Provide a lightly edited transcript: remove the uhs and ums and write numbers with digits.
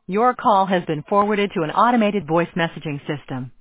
Your call has been forwarded to an automated voice messaging system.